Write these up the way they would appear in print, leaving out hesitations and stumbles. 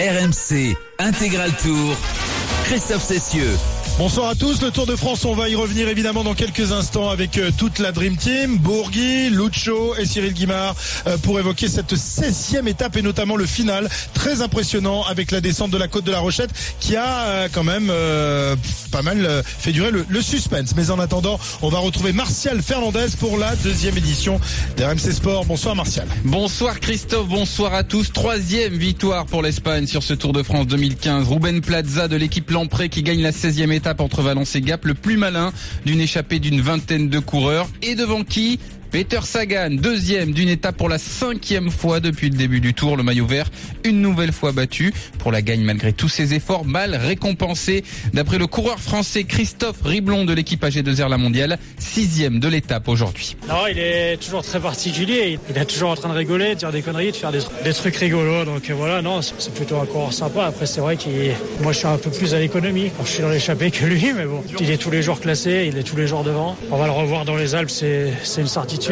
RMC Intégral Tour, Christophe Cessieux. Bonsoir à tous, le Tour de France, on va y revenir évidemment dans quelques instants avec toute la Dream Team, Bourgui, Lucho et Cyril Guimard pour évoquer cette 16e étape et notamment le final très impressionnant avec la descente de la côte de la Rochette qui a quand même pas mal fait durer le suspense. Mais en attendant, on va retrouver Martial Fernandez pour la 2e édition d'RMC Sport. Bonsoir Martial. Bonsoir Christophe, bonsoir à tous. 3e victoire pour l'Espagne sur ce Tour de France 2015. Ruben Plaza de l'équipe Lamprey qui gagne la 16e étape entre Valence et Gap, le plus malin d'une échappée d'une vingtaine de coureurs. Et devant qui ? Peter Sagan, 2e d'une étape pour la 5e fois depuis le début du Tour. Le maillot vert, une nouvelle fois battu. Pour la gagne malgré tous ses efforts, mal récompensé. D'après le coureur français Christophe Riblon de l'équipe AG2R La Mondiale, 6e de l'étape aujourd'hui. Non, il est toujours très particulier. Il est toujours en train de rigoler, de dire des conneries, de faire des trucs rigolos. Donc voilà, non, c'est plutôt un coureur sympa. Après, c'est vrai moi je suis un peu plus à l'économie quand je suis dans l'échappée que lui. Mais bon, il est tous les jours classé, il est tous les jours devant. On va le revoir dans les Alpes, c'est une certitude.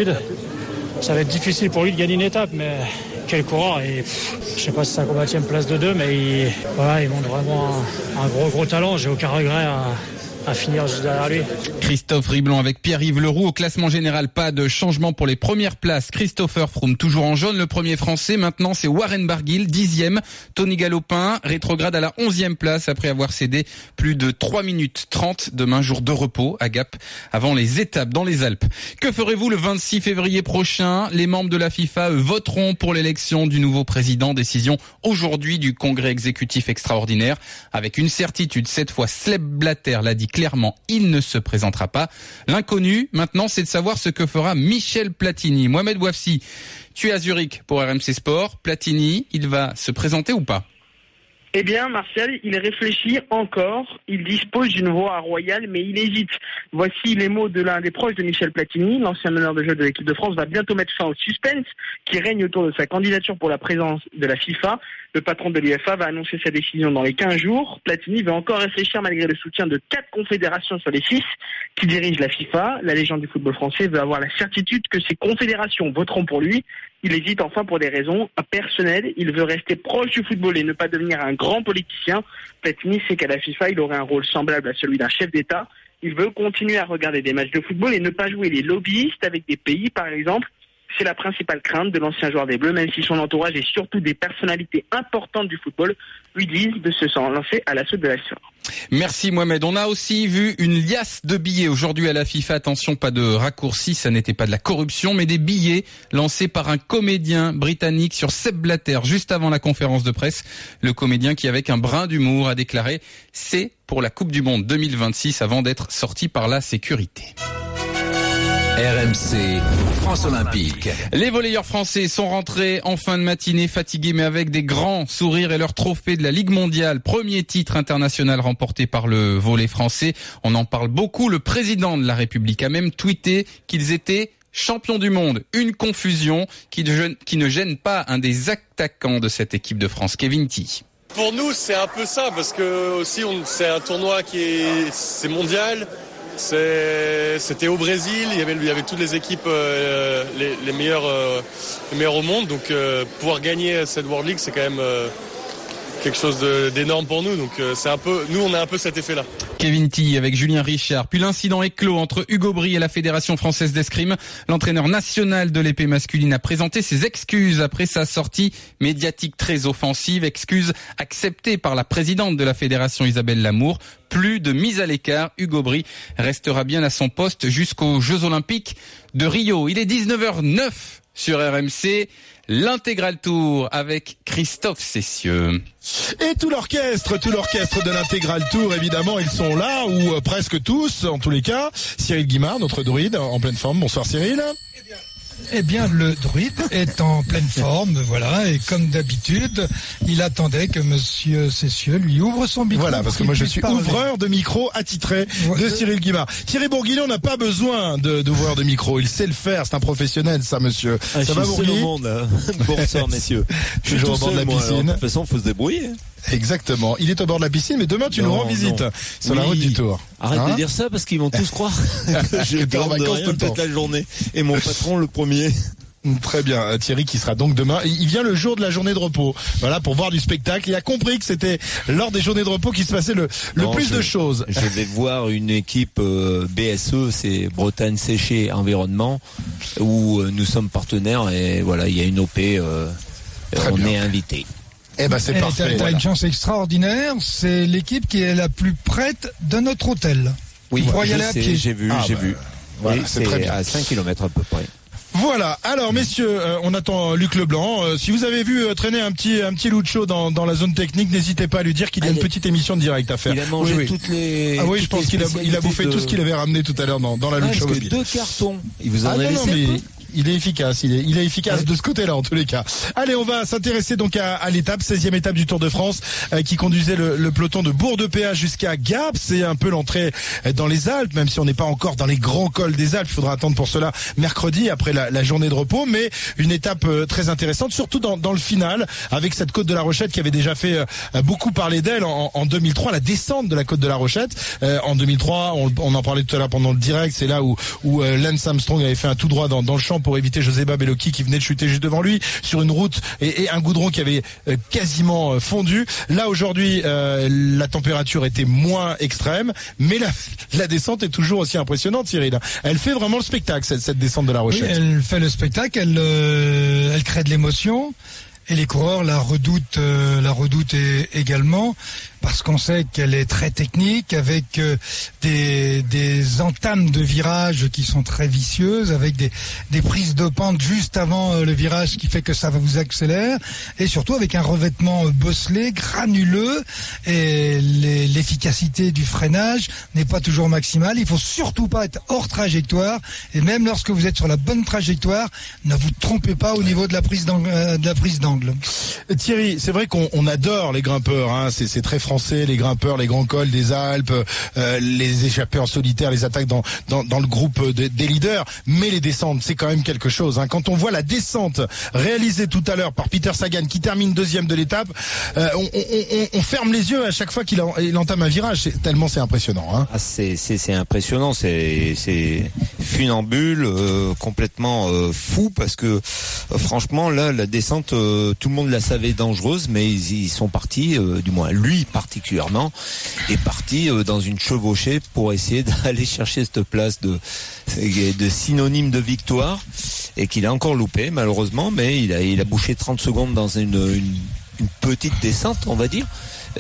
Ça va être difficile pour lui de gagner une étape, mais quel coureur. Et je sais pas si c'est sa combattième place de 2, mais il montre vraiment un gros talent. J'ai aucun regret à finir juste derrière lui. Christophe Riblon avec Pierre-Yves Leroux. Au classement général, pas de changement pour les premières places. Christopher Froome toujours en jaune, le premier français. Maintenant, c'est Warren Barguil, 10e. Tony Galopin rétrograde à la 11e place après avoir cédé plus de 3 minutes 30. Demain, jour de repos à Gap avant les étapes dans les Alpes. Que ferez-vous le 26 février prochain ? Les membres de la FIFA voteront pour l'élection du nouveau président. Décision aujourd'hui du congrès exécutif extraordinaire. Avec une certitude, cette fois, Sepp Blatter l'a dit clairement, il ne se présentera pas. L'inconnu, maintenant, c'est de savoir ce que fera Michel Platini. Mohamed Bouafsi, tu es à Zurich pour RMC Sport. Platini, il va se présenter ou pas ? Eh bien, Martial, il réfléchit encore. Il dispose d'une voix royale, mais il hésite. Voici les mots de l'un des proches de Michel Platini. L'ancien meneur de jeu de l'équipe de France va bientôt mettre fin au suspense qui règne autour de sa candidature pour la présidence de la FIFA. Le patron de l'UEFA va annoncer sa décision dans les 15 jours. Platini va encore réfléchir malgré le soutien de 4 confédérations sur les 6 qui dirigent la FIFA. La légende du football français veut avoir la certitude que ces confédérations voteront pour lui. Il hésite enfin pour des raisons personnelles. Il veut rester proche du football et ne pas devenir un grand politicien. Platini sait qu'à la FIFA, il aurait un rôle semblable à celui d'un chef d'État. Il veut continuer à regarder des matchs de football et ne pas jouer les lobbyistes avec des pays, par exemple. C'est la principale crainte de l'ancien joueur des Bleus, même si son entourage et surtout des personnalités importantes du football lui disent de se lancer à l'assaut de la FIFA. Merci Mohamed. On a aussi vu une liasse de billets aujourd'hui à la FIFA. Attention, pas de raccourci, ça n'était pas de la corruption, mais des billets lancés par un comédien britannique sur Sepp Blatter juste avant la conférence de presse. Le comédien qui, avec un brin d'humour, a déclaré « C'est pour la Coupe du Monde 2026 » avant d'être sorti par la sécurité. RMC France Olympique. Les volleyeurs français sont rentrés en fin de matinée fatigués mais avec des grands sourires et leur trophée de la Ligue mondiale. Premier titre international remporté par le volley français. On en parle beaucoup. Le président de la République a même tweeté qu'ils étaient champions du monde. Une confusion qui ne gêne pas un des attaquants de cette équipe de France, Kevin Ty. Pour nous, c'est un peu ça parce que aussi c'est un tournoi c'est mondial. C'était au Brésil, il y avait toutes les équipes les meilleures au monde, donc pouvoir gagner cette World League, c'est quand même quelque chose d'énorme pour nous. Donc on a un peu cet effet-là. Kevin Ty avec Julien Richard. Puis l'incident éclos entre Hugo Bry et la Fédération française d'escrime. L'entraîneur national de l'épée masculine a présenté ses excuses après sa sortie médiatique très offensive. Excuses acceptées par la présidente de la Fédération Isabelle Lamour. Plus de mise à l'écart. Hugo Bry restera bien à son poste jusqu'aux Jeux Olympiques de Rio. Il est 19h09 sur RMC. L'Intégral Tour avec Christophe Cessieux. Et tout l'orchestre de l'Intégral Tour, évidemment, ils sont là, ou presque tous, en tous les cas. Cyril Guimard, notre druide, en pleine forme. Bonsoir Cyril. Eh bien, le druide est en pleine forme, voilà, et comme d'habitude, il attendait que monsieur Cessieux lui ouvre son micro. Voilà, parce que moi je suis ouvreur de micro attitré de Cyril Guimard. Thierry Bourguignon n'a pas besoin d'ouvreur de micro, il sait le faire, c'est un professionnel ça monsieur. Ça va Bourguignon ? Au monde. Bonsoir messieurs. Je suis au bord de la piscine. De toute façon, faut se débrouiller. Exactement. Il est au bord de la piscine, mais demain tu nous rends visite sur la route du Tour. Arrête de dire ça parce qu'ils vont tous croire que je dors de rien toute la journée. Et mon patron le premier. Très bien, Thierry qui sera donc demain. Il vient le jour de la journée de repos, voilà, pour voir du spectacle. Il a compris que c'était lors des journées de repos qu'il se passait le plus de choses. Je vais voir une équipe BSE, c'est Bretagne Séché Environnement, où nous sommes partenaires et voilà, il y a une OP, on est invité. Eh ben c'est parfait. T'as une chance extraordinaire, c'est l'équipe qui est la plus prête de notre hôtel. Oui, pour y aller à pied. J'ai vu. Voilà, oui, c'est très bien. À 5 km à peu près. Voilà. Alors messieurs, on attend Luc Leblanc. Si vous avez vu traîner un petit Lucho dans la zone technique, n'hésitez pas à lui dire qu'il y a une petite émission de direct à faire. Il a mangé toutes les. Ah oui, je pense qu'il a bouffé tout ce qu'il avait ramené tout à l'heure dans la Lucho. Parce que 2 cartons. Il vous en a laissé un peu. Il est efficace, il est efficace de ce côté-là en tous les cas. Allez, on va s'intéresser donc à l'étape, 16e étape du Tour de France, qui conduisait le peloton de Bourg-de-Péage jusqu'à Gap. C'est un peu l'entrée dans les Alpes, même si on n'est pas encore dans les grands cols des Alpes. Il faudra attendre pour cela mercredi après la journée de repos, mais une étape très intéressante, surtout dans le final, avec cette côte de la Rochette qui avait déjà fait beaucoup parler d'elle en 2003, la descente de la côte de la Rochette. En 2003, on en parlait tout à l'heure pendant le direct, c'est là où Lance Armstrong avait fait un tout droit dans le champ pour éviter Joseba Bellocchi qui venait de chuter juste devant lui sur une route et un goudron qui avait quasiment fondu. Là aujourd'hui, la température était moins extrême, mais la descente est toujours aussi impressionnante, Cyril. Elle fait vraiment le spectacle, cette descente de la Rochette. Oui, elle fait le spectacle, elle crée de l'émotion. Et les coureurs la redoutent également, parce qu'on sait qu'elle est très technique, avec des entames de virages qui sont très vicieuses, avec des prises de pente juste avant le virage qui fait que ça va vous accélérer, et surtout avec un revêtement bosselé, granuleux, et l'efficacité du freinage n'est pas toujours maximale. Il faut surtout pas être hors trajectoire, et même lorsque vous êtes sur la bonne trajectoire, ne vous trompez pas au niveau de la prise d'angle. Thierry, c'est vrai qu'on adore les grimpeurs, hein. C'est très français, les grimpeurs, les grands cols des Alpes, les échappées en solitaire, les attaques dans le groupe des leaders, mais les descentes, c'est quand même quelque chose, hein. Quand on voit la descente réalisée tout à l'heure par Peter Sagan qui termine 2e de l'étape, on ferme les yeux à chaque fois qu'il entame un virage, tellement c'est impressionnant, hein. Ah, c'est impressionnant, c'est funambule, complètement fou, parce que franchement là la descente, tout le monde la savait dangereuse, mais ils sont partis, du moins lui particulièrement, est parti dans une chevauchée pour essayer d'aller chercher cette place de synonyme de victoire, et qu'il a encore loupé malheureusement, mais il a bouché 30 secondes dans une petite descente, on va dire.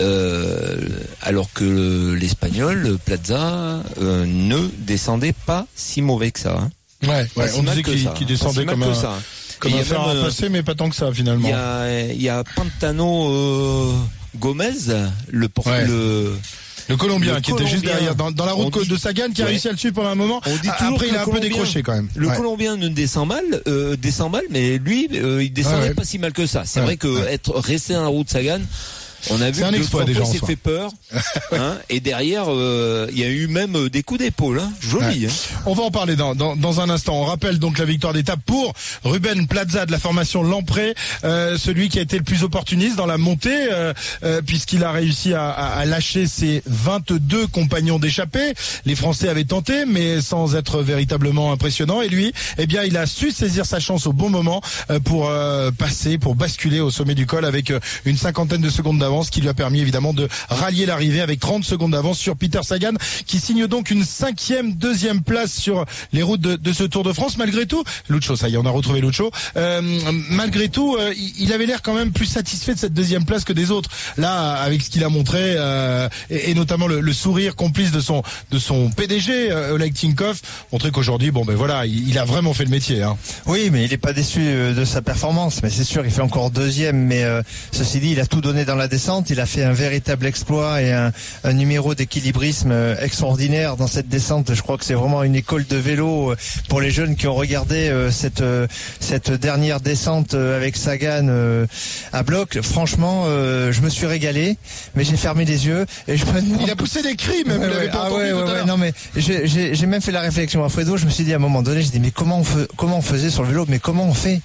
Alors que l'Espagnol, Plaza, ne descendait pas si mauvais que ça, hein. Ouais, on disait qu'il descendait comme un fer à passer, mais pas tant que ça finalement. Il y a Pantano Gomez, le Colombien qui était juste derrière dans la route de Sagan, qui a réussi à le suivre pendant un moment. Après il a un peu décroché quand même. Le Colombien ne descend mal, mais lui il descendait pas si mal que ça. C'est vrai que être resté dans la route Sagan, on a vu que 2 fois il s'est fait peur, hein, et derrière il y a eu même des coups d'épaule, hein, joli. Hein. On va en parler dans un instant. On rappelle donc la victoire d'étape pour Ruben Plaza de la formation Lamprey, celui qui a été le plus opportuniste dans la montée, puisqu'il a réussi à lâcher ses 22 compagnons d'échappée. Les Français avaient tenté, mais sans être véritablement impressionnant. Et lui, eh bien, il a su saisir sa chance au bon moment pour basculer au sommet du col avec une 50aine de secondes d'avance, qui lui a permis évidemment de rallier l'arrivée avec 30 secondes d'avance sur Peter Sagan, qui signe donc une 5e, 2e place sur les routes de ce Tour de France. Malgré tout, Lucho, ça y est, on a retrouvé Lucho. Malgré tout, il avait l'air quand même plus satisfait de cette 2e place que des autres. Là, avec ce qu'il a montré, et notamment le sourire complice de son PDG, Oleg Tinkov, montrait qu'aujourd'hui, il a vraiment fait le métier, hein. Oui, mais il est pas déçu de sa performance. Mais c'est sûr, il fait encore 2e, mais ceci dit, il a tout donné dans la descente. Il a fait un véritable exploit et un numéro d'équilibrisme extraordinaire dans cette descente. Je crois que c'est vraiment une école de vélo pour les jeunes qui ont regardé cette dernière descente avec Sagan à bloc. Franchement, je me suis régalé, mais j'ai fermé les yeux et je me demande... Il a poussé des cris, même. Vous l'avez pas entendu tout à l'heure. Non, mais j'ai même fait la réflexion à Fredo. Je me suis dit à un moment donné, j'ai dit mais comment on faisait sur le vélo, mais comment on fait?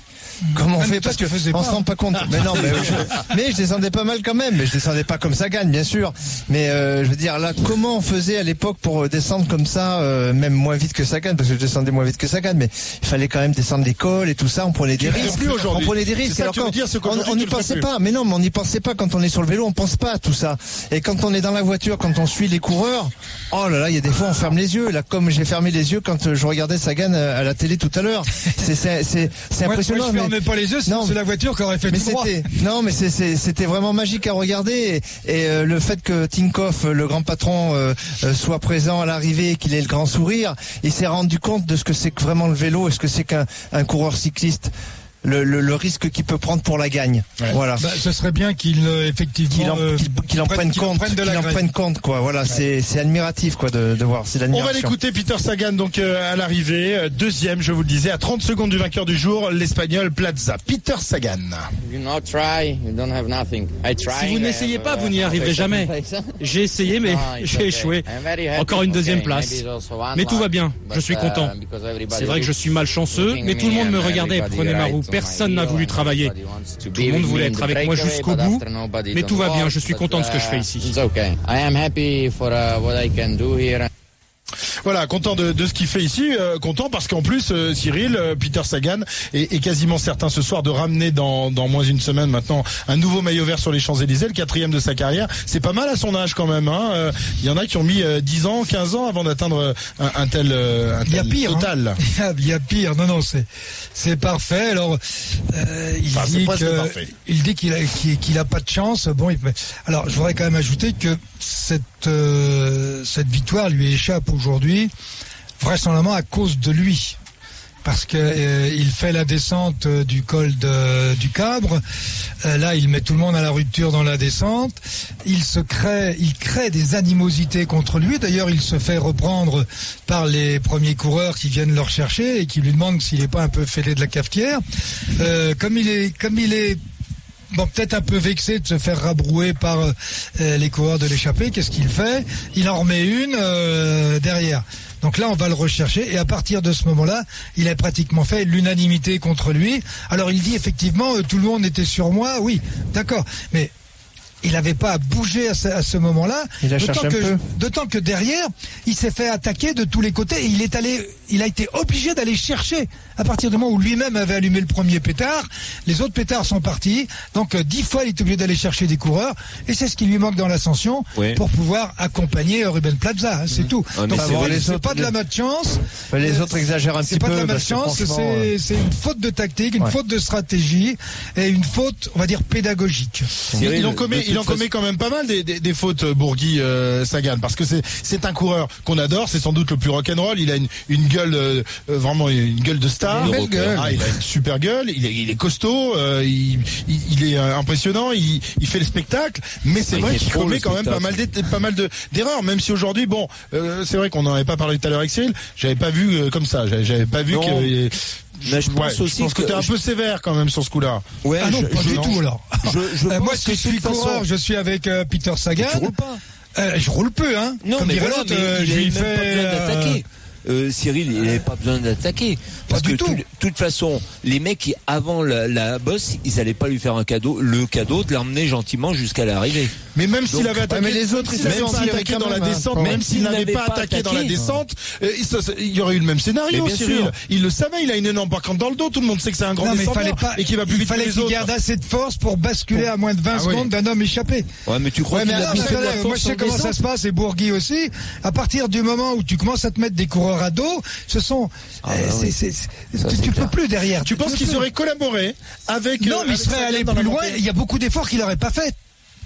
comment on Même fait, toi, parce tu que faisais on pas. se rend pas compte. Mais non, mais je descendais pas mal quand même, mais je descendais pas comme Sagan, bien sûr. Mais je veux dire, là, comment on faisait à l'époque pour descendre comme ça, même moins vite que Sagan, parce que je descendais moins vite que Sagan, mais il fallait quand même descendre l'école et tout ça, on prenait des risques. On prenait des risques. Alors on n'y pensait pas. Mais non, mais on n'y pensait pas. Quand on est sur le vélo, on pense pas à tout ça. Et quand on est dans la voiture, quand on suit les coureurs, oh là là, il y a des fois on ferme les yeux. Là, comme j'ai fermé les yeux quand je regardais Sagan à la télé tout à l'heure. C'est impressionnant. Moi, je fermais pas les yeux, sinon c'est la voiture qui aurait fait tout droit. Mais c'était vraiment magique à regarder. Et le fait que Tinkoff, le grand patron, soit présent à l'arrivée et qu'il ait le grand sourire, il s'est rendu compte de ce que c'est que vraiment le vélo et ce que c'est qu'un coureur cycliste. Le risque qu'il peut prendre pour la gagne. Ouais. Voilà. Bah, ce serait bien qu'il effectivement qu'il en prenne compte quoi. Voilà, c'est admiratif quoi de voir, c'est l'admiration. On va l'écouter Peter Sagan donc à l'arrivée, deuxième, je vous le disais, à 30 secondes du vainqueur du jour, l'Espagnol Plaza. Peter Sagan. Si vous n'essayez pas, vous n'y arriverez jamais. J'ai essayé mais j'ai échoué. Encore une deuxième place. Mais tout va bien, je suis content. C'est vrai que je suis malchanceux, mais tout le monde me regardait et prenait ma roue. Personne n'a voulu travailler. Tout le monde voulait être avec moi jusqu'au bout, mais tout va bien, je suis content de ce que je fais ici. Voilà, content de ce qu'il fait ici, content parce qu'en plus Cyril, Peter Sagan est quasiment certain ce soir de ramener dans moins d'une semaine maintenant un nouveau maillot vert sur les Champs-Élysées, le 4e de sa carrière. C'est pas mal à son âge quand même, hein. Il y en a qui ont mis 10 ans, 15 ans avant d'atteindre un tel il y a pire, total. Hein. Il y a pire. Non, c'est parfait. Alors il dit qu'il a pas de chance. Bon, alors je voudrais quand même ajouter que cette victoire lui échappe aujourd'hui, vraisemblablement à cause de lui, parce que il fait la descente du col du Cabre. Là, il met tout le monde à la rupture dans la descente. Il crée des animosités contre lui. D'ailleurs, il se fait reprendre par les premiers coureurs qui viennent le rechercher et qui lui demandent s'il n'est pas un peu fêlé de la cafetière. Comme il est bon, peut-être un peu vexé de se faire rabrouer par les coureurs de l'échappée, qu'est-ce qu'il fait? Il en remet une derrière. Donc là, on va le rechercher et à partir de ce moment-là, il a pratiquement fait l'unanimité contre lui. Alors il dit effectivement, tout le monde était sur moi, oui, d'accord, mais il n'avait pas à bouger à ce moment-là. Il a cherché un peu. D'autant que derrière, il s'est fait attaquer de tous les côtés et il a été obligé d'aller chercher. À partir du moment où lui-même avait allumé le premier pétard, les autres pétards sont partis. Donc 10 fois, il est obligé d'aller chercher des coureurs. Et c'est ce qui lui manque dans l'ascension pour pouvoir accompagner Ruben Plaza. Hein, c'est tout. Donc c'est pas de la malchance. Les autres exagèrent un petit peu. C'est pas de la malchance, c'est une faute de tactique, une faute de stratégie et une faute, on va dire, pédagogique. Il en commet quand même pas mal des fautes, Bourgui, Sagan, parce que c'est un coureur qu'on adore, c'est sans doute le plus rock'n'roll. Il a une gueule, vraiment une gueule de star. Il a une super gueule, il est costaud, il est impressionnant, il fait le spectacle, mais c'est vrai qu'il commet quand même pas mal d'erreurs, même si aujourd'hui, bon, c'est vrai qu'on n'en avait pas parlé tout à l'heure avec Cyril, j'avais pas vu comme ça, j'avais pas vu que... Je pense que t'es un peu sévère quand même sur ce coup-là. Ouais, pas du tout alors. Moi, si je suis coureur, je suis avec Peter Sagan. Tu roules pas. Je roule peu, hein. Non, comme mais dirait voilà, l'autre, mais je lui il n'a même pas besoin d'attaquer. Cyril, il n'avait pas besoin d'attaquer. Parce que de toute façon, les mecs, avant la bosse, ils allaient pas lui faire le cadeau de l'emmener gentiment jusqu'à l'arrivée. Mais même s'il avait attaqué, mais les autres, ils avaient attaqué dans la descente, même s'il n'avait pas attaqué dans la descente, il y aurait eu le même scénario, Cyril. Il le savait, il a une énorme pancarte dans le dos, tout le monde sait que c'est un grand descendeur et qu'il va plus vite que les autres. Il fallait qu'il garde assez de force pour basculer à moins de 20 secondes d'un homme échappé. Ouais, mais tu crois qu'il a fait de la force? Moi, je sais comment ça se passe, et Bourgui aussi. À partir du moment où tu commences à te mettre des coureurs à dos, ce sont, tu peux plus derrière. Tu penses qu'il serait collaboré avec, non, mais il serait allé plus loin. Il y a beaucoup d'efforts qu'il n'aurait pas fait.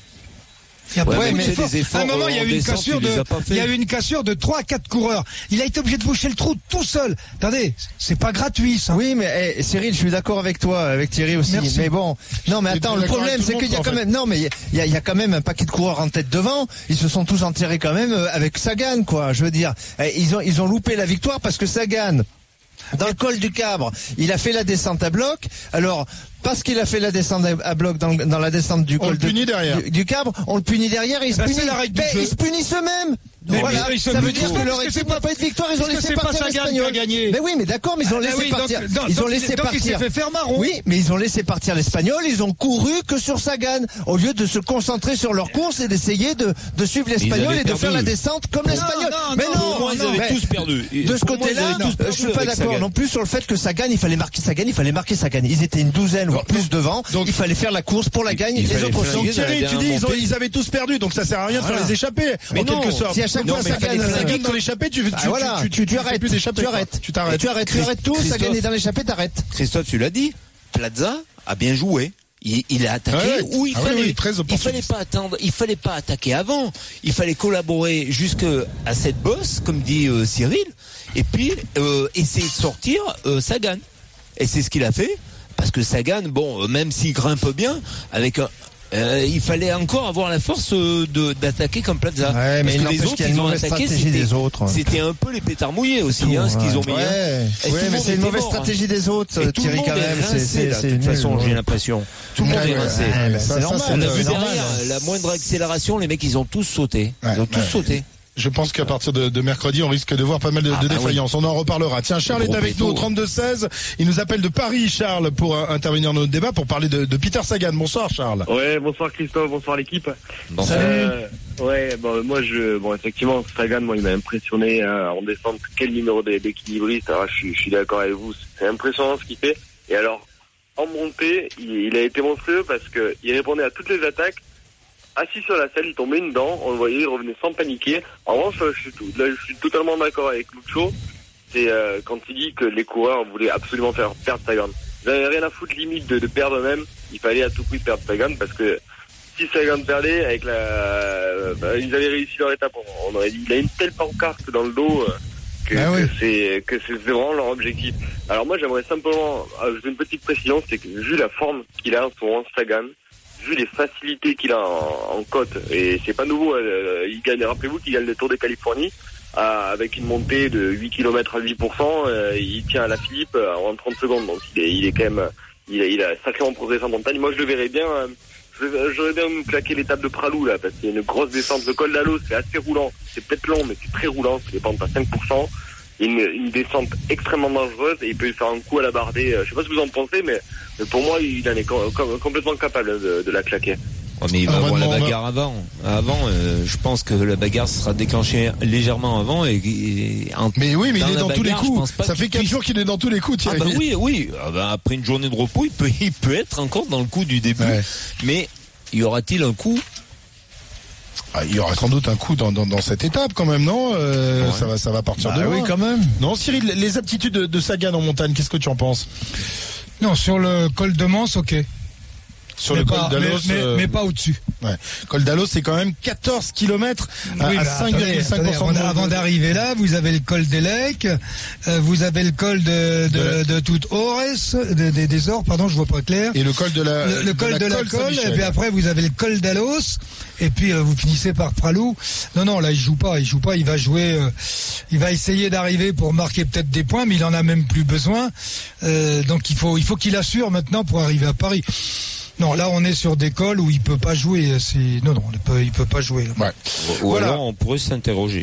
À un moment, il y a eu une cassure de 3 à 4 coureurs. Il a été obligé de boucher le trou tout seul. Attendez, c'est pas gratuit, ça. Oui, mais Cyril, je suis d'accord avec toi, avec Thierry aussi. Merci. Mais bon, non, mais attends, le problème, c'est qu'il y a quand même, il y a quand même un paquet de coureurs en tête devant. Ils se sont tous enterrés quand même avec Sagan, quoi. Je veux dire, ils ont loupé la victoire parce que Sagan, dans le col du Cabre, il a fait la descente à bloc. Alors, parce qu'il a fait la descente à bloc dans la descente du col du Cabre, on le punit derrière et il se punit. Ils se punissent eux-mêmes. Voilà, ça veut dire que leur équipe n'a pas eu de victoire, ils ont laissé partir l'Espagnol. Mais oui, mais d'accord, mais ils ont laissé partir. Ils ont laissé partir. Il s'est fait faire marron. Oui, mais ils ont laissé partir l'Espagnol, ils ont couru que sur Sagan, au lieu de se concentrer sur leur course et d'essayer de suivre l'Espagnol et de faire la descente comme l'Espagnol. Mais non, ils avaient tous perdu. De ce côté-là, je suis pas d'accord non plus sur le fait que Sagan, il fallait marquer Sagan. Ils étaient une douzaine ou plus devant, il fallait faire la course pour la gagne. Les autres sont. Donc Thierry, tu dis ils avaient tous perdu, donc ça sert à rien de faire les échapper. En quelque sorte. Sagan dans l'échappée, tu arrêtes. Tu arrêtes tout, Sagan est dans l'échappée, t'arrêtes. Christophe, tu l'as dit, Plaza a bien joué. Il a attaqué où il fallait pas attendre, il fallait pas attaquer avant, il fallait collaborer jusqu'à cette bosse, comme dit Cyril, et puis essayer de sortir Sagan. Et c'est ce qu'il a fait, parce que Sagan, même s'il grimpe bien, avec il fallait encore avoir la force d'attaquer comme Plaza. Ouais, mais les autres, ils ont attaqué, c'était un peu les pétards mouillés aussi, ce qu'ils ont mis. Ouais, mais c'est une mauvaise stratégie des autres, Thierry, quand même. De toute façon, j'ai l'impression. Tout le monde est rincé. C'est normal. On a vu derrière, la moindre accélération, les mecs, ils ont tous sauté. Ils ont tous sauté. Je pense qu'à partir de mercredi, on risque de voir pas mal de défaillances. Oui. On en reparlera. Tiens, Charles est avec nous au 32-16. Il nous appelle de Paris, Charles, pour intervenir dans notre débat, pour parler de Peter Sagan. Bonsoir, Charles. Ouais, bonsoir Christophe, bonsoir l'équipe. Salut. Moi, effectivement, Sagan, il m'a impressionné en descente. Quel numéro d'équilibriste. Alors, je suis d'accord avec vous. C'est impressionnant ce qu'il fait. Et alors, en montée, il a été monstrueux parce que il répondait à toutes les attaques. Assis sur la selle, il tombait une dent, on le voyait, il revenait sans paniquer. En revanche, je suis totalement d'accord avec Lucho. C'est quand il dit que les coureurs voulaient absolument faire perdre Sagan. Ils n'avaient rien à foutre limite de perdre eux-mêmes. Il fallait à tout prix perdre Sagan parce que si Sagan perdait, avec ils avaient réussi leur étape. Il a une telle pancarte dans le dos que c'est vraiment leur objectif. Alors moi, j'aimerais simplement ajouter une petite précision, c'est que vu la forme qu'il a en ce moment, Sagan, vu les facilités qu'il a en côte, et c'est pas nouveau, rappelez-vous qu'il gagne le Tour de Californie avec une montée de 8 km à 8%, il tient à la Philippe en 30 secondes, donc il est quand même, il a sacrément progressé en montagne. Moi je le verrais bien, j'aurais bien me claquer l'étape de Pralou là, parce qu'il y a une grosse descente. Le col d'Alos, c'est assez roulant, c'est peut-être long, mais c'est très roulant, ça dépend à 5%. Une descente extrêmement dangereuse et il peut faire un coup à la Bardet. Je sais pas ce que vous en pensez, mais pour moi, il en est complètement capable de la claquer. Mais il va avoir la bagarre avant. Je pense que la bagarre sera déclenchée légèrement avant. Mais il est dans tous les coups. Ça fait 4 jours qu'il est dans tous les coups, Thierry. Oui. Après une journée de repos, il peut être encore dans le coup du début. Ouais. Mais y aura-t-il un coup? Il y aura sans doute un coup dans cette étape quand même, non ça va partir de là. Oui, quand même. Non, Cyril, les aptitudes de Sagan en montagne, qu'est-ce que tu en penses? Non, sur le col de Mans, ok. Sur le col d'Alos, mais pas au-dessus. Ouais. Col d'Alos, c'est quand même 14 km à 5,5%. Avant d'arriver là, vous avez le col d'Elec, vous avez le col de toute Ores, des Ors, pardon, je vois pas clair. Et le col de la colle, et puis après vous avez le col d'Alos, et puis vous finissez par Pralou. Non, là il joue pas, il va jouer, il va essayer d'arriver pour marquer peut-être des points, mais il en a même plus besoin. Donc il faut qu'il assure maintenant pour arriver à Paris. Non, là on est sur des cols où il peut pas jouer. Il peut pas jouer. Ouais. Alors on pourrait s'interroger.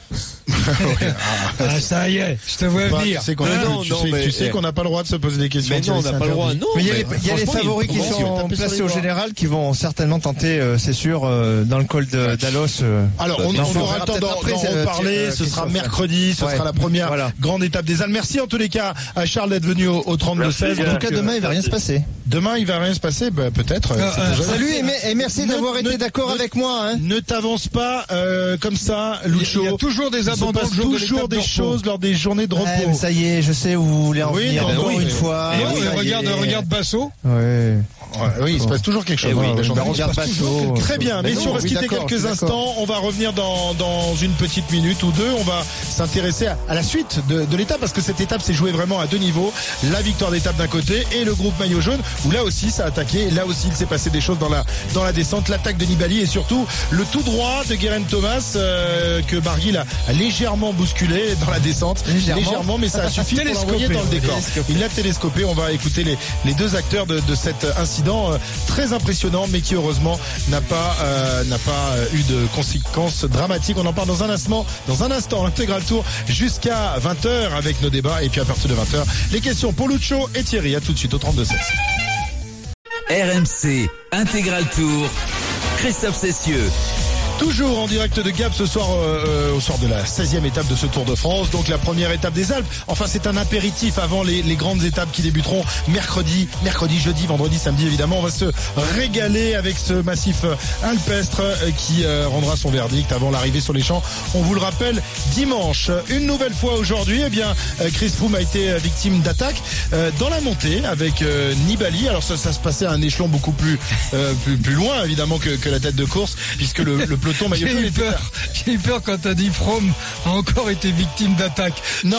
Ça y est, je te vois venir. Tu sais qu'on n'a pas le droit de se poser des questions. Mais non, on n'a pas le droit. Non, mais il y a les favoris qui sont placés au général qui vont certainement tenter, c'est sûr, dans le col d'Alos. Alors, on aura le temps d'en reparler. Ce sera mercredi. Ce sera la première grande étape des Alpes. Merci en tous les cas à Charles d'être venu au 32-16. En tout cas, demain, il va rien se passer. Demain, il va rien se passer, peut-être. Salut et merci d'avoir été d'accord avec moi. Ne t'avance pas comme ça, Lucho. Il y a toujours des abandons. Il se passe toujours des choses lors des journées de repos. Ça y est, je sais où vous voulez en venir. Encore une fois. Regarde Basso. Ouais. Oui, il se passe toujours quelque chose. Oui, La journée, on il se regarde passe pas toujours chaud. quelque chose. Très bien, messieurs, on va se quitter quelques instants. On va revenir dans une petite minute ou deux. On va s'intéresser à la suite de l'étape, parce que cette étape s'est jouée vraiment à deux niveaux. La victoire d'étape d'un côté et le groupe maillot jaune, où là aussi ça a attaqué. Là aussi il s'est passé des choses dans la descente. L'attaque de Nibali et surtout le tout droit de Geraint Thomas que Barguil a légèrement bousculé dans la descente. Légèrement, mais ça a suffi pour l'envoyer dans le décor. Il l'a télescopé. On va écouter les deux acteurs de cet incident très impressionnant, mais qui heureusement n'a pas eu de conséquences dramatiques. On en parle dans un instant, Intégral Tour jusqu'à 20h avec nos débats, et puis à partir de 20h les questions pour Lucho et Thierry. À tout de suite au 32-16. RMC Intégral Tour, Christophe Cessieux. Toujours en direct de Gap ce soir, au soir de la 16e étape de ce Tour de France. Donc la première étape des Alpes. Enfin, c'est un apéritif avant les grandes étapes qui débuteront mercredi, jeudi, vendredi, samedi évidemment. On va se régaler avec ce massif alpestre qui rendra son verdict avant l'arrivée sur les champs. On vous le rappelle, dimanche. Une nouvelle fois aujourd'hui, eh bien, Chris Froome a été victime d'attaque dans la montée avec Nibali. Alors ça se passait à un échelon beaucoup plus loin évidemment que la tête de course, puisque le peloton maillot jaune était... J'ai eu peur quand t'as dit Froome a encore été victime d'attaque. Non,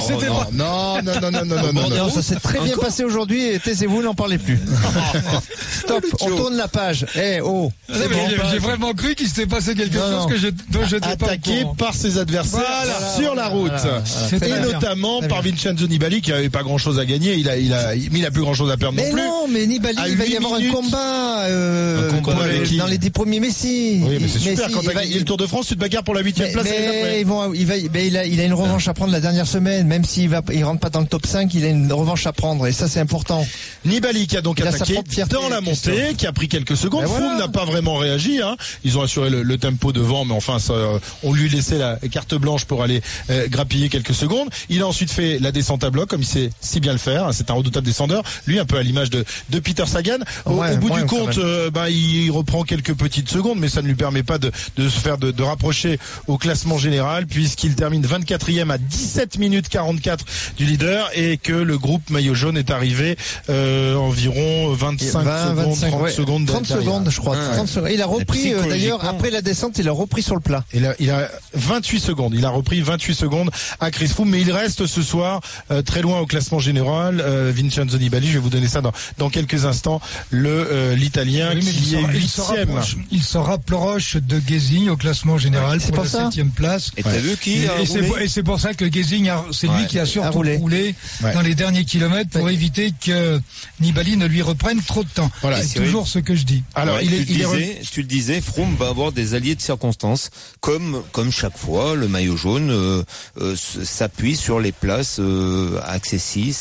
Non, ça s'est très bien passé aujourd'hui et taisez-vous, n'en parlez plus. Stop, on tourne la page. J'ai vraiment cru qu'il s'était passé quelque chose dont je n'étais pas attaqué par ses adversaires sur la route. Et notamment par Vincenzo Nibali qui n'avait pas grand chose à gagner. Il a plus grand chose à perdre non plus. Non, mais Nibali, il va y avoir un combat dans les 10 premiers Messi. Oui, mais c'est super. Quand t'as gagné le Tour de France, tu te bagarres pour la 8e place. Il a une revanche à prendre la dernière semaine. Même s'il rentre pas dans le top 5, il a une revanche à prendre. Et ça, c'est important. Nibali qui a donc attaqué dans la montée, qui a pris quelques secondes. Froome n'a pas vraiment réagi. Ils ont assuré le tempo devant, mais enfin, on lui laissait la carte blanche pour aller grappiller quelques secondes. Il a ensuite fait la descente à bloc, comme il sait si bien le faire. C'est un redoutable descendeur. Lui, un peu à l'image de Peter Sagan. Au bout du compte, il reprend quelques petites secondes, mais ça ne lui permet pas de se faire de rapprocher au classement général, puisqu'il termine 24e à 17 minutes 44 du leader, et que le groupe maillot jaune est arrivé environ 30 secondes, je crois. 30 secondes. Il a repris d'ailleurs après la descente, il a repris sur le plat. Il a 28 secondes. Il a repris 28 secondes à Chris Froome, mais il reste ce soir très loin au classement général. Vincenzo Nibali, je vais vous donner ça dans quelques instants. L'Italien qui est 8e. Il se rapproche de Gesing au classement général pour la 7e place. Et t'as vu qui et c'est pour ça que Gesing c'est lui qui a surtout roulé dans les derniers kilomètres pour éviter que Nibali ne lui reprenne trop de temps. Voilà, c'est toujours ce que je dis. Alors tu le disais, Froome va avoir des alliés de circonstance, comme chaque fois le maillot jaune s'appuie sur les places accessibles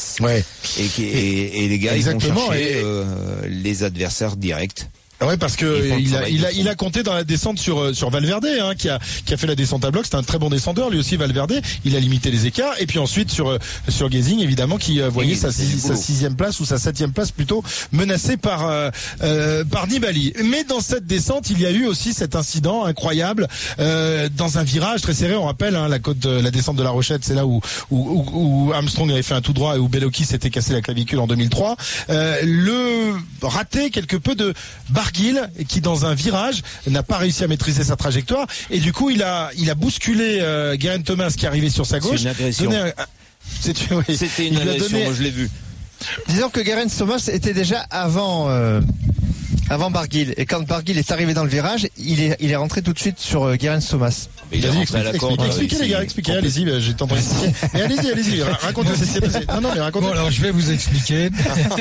et les gars ils vont chercher les adversaires directs. Ouais, parce que il a compté dans la descente sur Valverde, qui a fait la descente à bloc. C'est un très bon descendeur, lui aussi Valverde. Il a limité les écarts. Et puis ensuite sur Gesing, évidemment, qui voyait sa 6e place ou sa 7e place plutôt menacée par Nibali. Mais dans cette descente, il y a eu aussi cet incident incroyable dans un virage très serré. On rappelle la descente de la Rochette, c'est là où Armstrong avait fait un tout droit et où Bellocchi s'était cassé la clavicule en 2003. Le raté quelque peu de Barguil, qui dans un virage n'a pas réussi à maîtriser sa trajectoire, et du coup il a bousculé Geraint Thomas qui arrivait sur sa gauche. C'est une agression. C'était une agression, moi je l'ai vu. Disons que Geraint Thomas était déjà avant Barguil, et quand Barguil est arrivé dans le virage, il est rentré tout de suite sur Geraint Thomas. Expliquez les gars, expliquez, allez-y, j'ai tenté d'expliquer. Mais allez-y, racontez ce qui s'est passé. Non, mais racontez. Bon, alors je vais vous expliquer.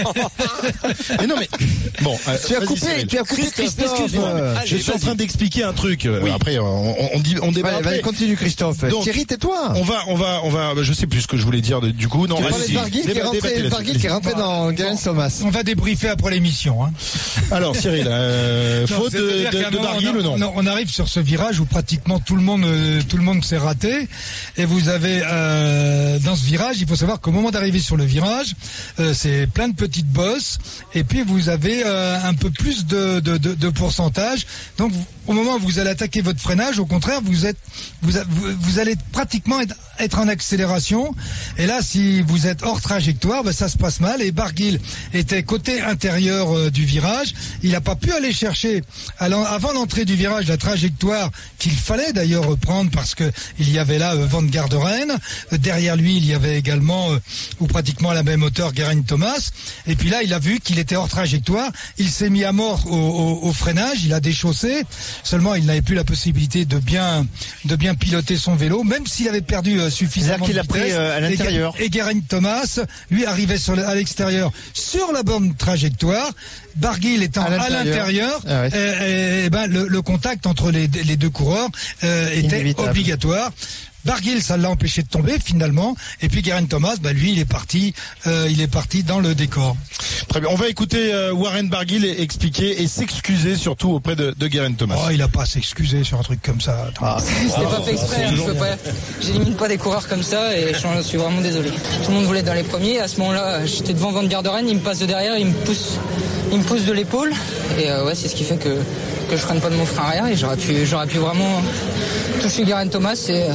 Mais non, mais bon, tu as coupé Christophe. Je suis en train d'expliquer un truc. Après, on débat. Allez, continue Christophe. Donc, Thierry, tais-toi. On va. Je sais plus ce que je voulais dire du coup. Non, tu parlais de Barguil qui est rentré dans Geraint Thomas. On va débriefer après l'émission. Alors, Cyril, faute de Barguil ou non? On arrive sur ce virage où pratiquement tout le monde s'est raté, et vous avez dans ce virage, il faut savoir qu'au moment d'arriver sur le virage, c'est plein de petites bosses, et puis vous avez un peu plus de pourcentage. Donc au moment où vous allez attaquer votre freinage, au contraire, vous allez pratiquement être être en accélération. Et là, si vous êtes hors trajectoire, ça se passe mal. Et Barguil était côté intérieur du virage. Il n'a pas pu aller chercher avant l'entrée du virage la trajectoire qu'il fallait d'ailleurs reprendre parce que il y avait là Van Garderen. Derrière lui, il y avait également ou pratiquement à la même hauteur Geraint Thomas. Et puis là, il a vu qu'il était hors trajectoire. Il s'est mis à mort au freinage. Il a déchaussé. Seulement, il n'avait plus la possibilité de bien piloter son vélo, même s'il avait perdu suffisamment de vitesse. C'est-à-dire qu'il a pris à l'intérieur. Et Geraint Thomas, lui, arrivait à l'extérieur sur la bonne trajectoire. Barguil étant à l'intérieur, le contact entre les deux coureurs était inévitable. Obligatoire. Barguil, ça l'a empêché de tomber finalement, et puis Geraint Thomas, lui, il est parti dans le décor. Très bien. On va écouter Warren Barguil expliquer et s'excuser surtout auprès de Geraint Thomas. Oh, il a pas à s'excuser sur un truc comme ça. C'était pas fait exprès. J'élimine pas des coureurs comme ça, et je suis vraiment désolé. Tout le monde voulait être dans les premiers. À ce moment-là, j'étais devant Van Garderen, il me passe de derrière, il me pousse de l'épaule, et c'est ce qui fait que je freine pas de mon frein arrière, et j'aurais pu vraiment toucher Geraint Thomas,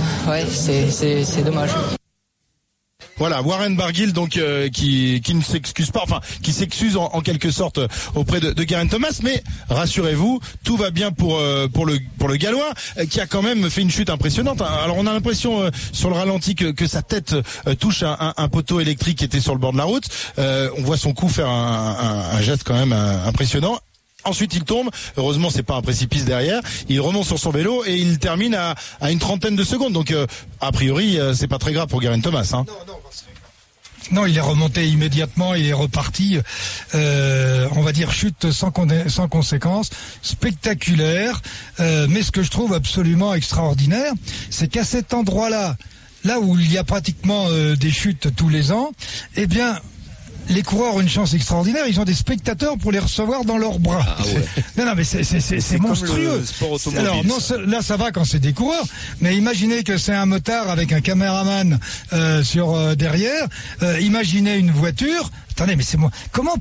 c'est dommage. Voilà, Warren Barguil donc qui ne s'excuse pas, enfin qui s'excuse en quelque sorte auprès de Geraint Thomas, mais rassurez-vous, tout va bien pour le Gallois qui a quand même fait une chute impressionnante. Alors on a l'impression sur le ralenti que sa tête touche un poteau électrique qui était sur le bord de la route. On voit son cou faire un geste quand même impressionnant. Ensuite, il tombe. Heureusement, c'est pas un précipice derrière. Il remonte sur son vélo et il termine à une trentaine de secondes. Donc, a priori, c'est pas très grave pour Geraint Thomas. Hein. Non, il est remonté immédiatement. Il est reparti. On va dire chute sans conséquence, spectaculaire. Mais ce que je trouve absolument extraordinaire, c'est qu'à cet endroit-là, là où il y a pratiquement des chutes tous les ans, eh bien, les coureurs ont une chance extraordinaire, ils ont des spectateurs pour les recevoir dans leurs bras. Ah ouais. Non, mais c'est monstrueux. Le sport automobile. Alors non, là ça va quand c'est des coureurs, mais imaginez que c'est un motard avec un caméraman sur derrière. Imaginez une voiture. Attendez, mais c'est moi. Comment